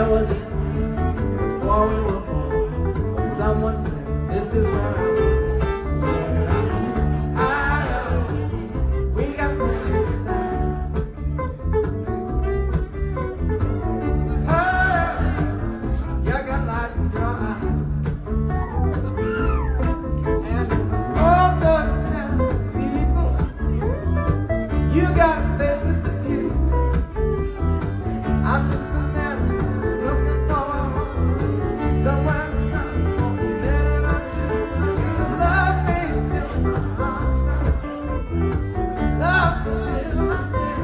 was a time before we were born when someone said, this is where I was. We got plenty of time. You got light in your eyes. And all those people, you got a face with the view. I'm just a man looking for somewhere to start. Better not you. You can love me till my heart stops. Love me till I'm dead.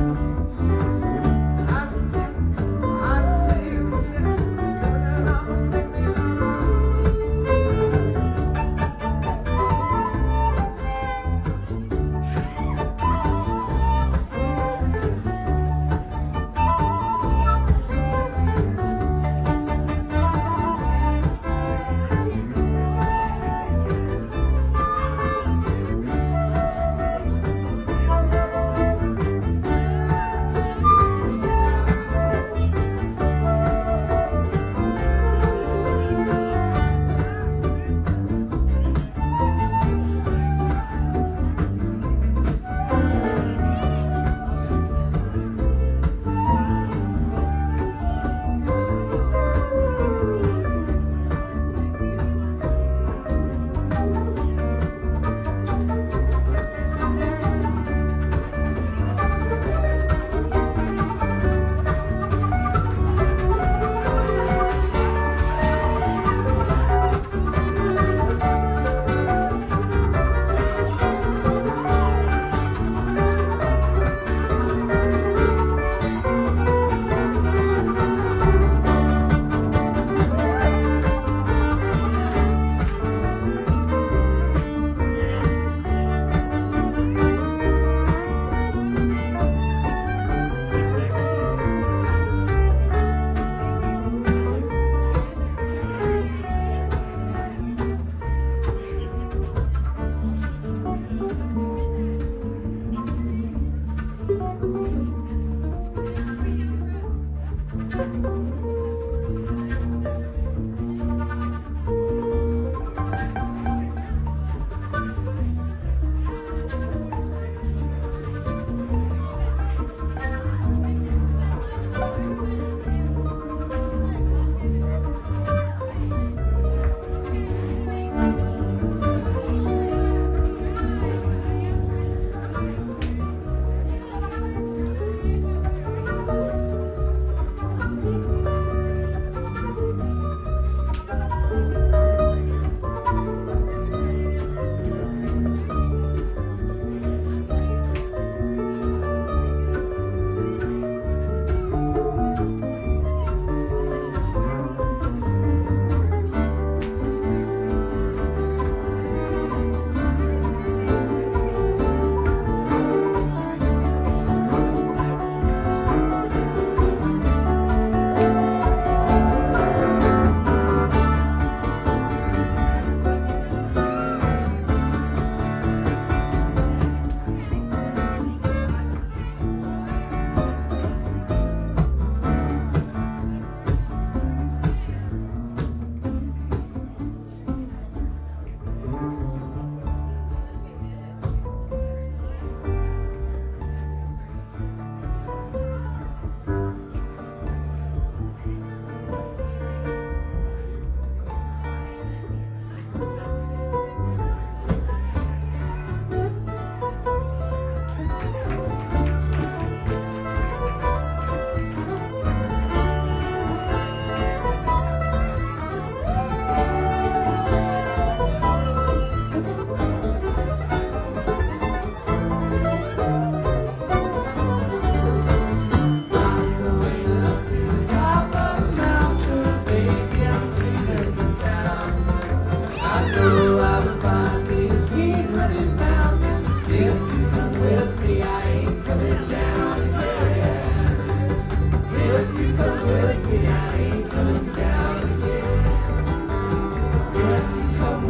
As I say, turning up and make me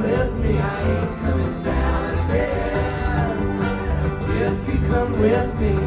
with me.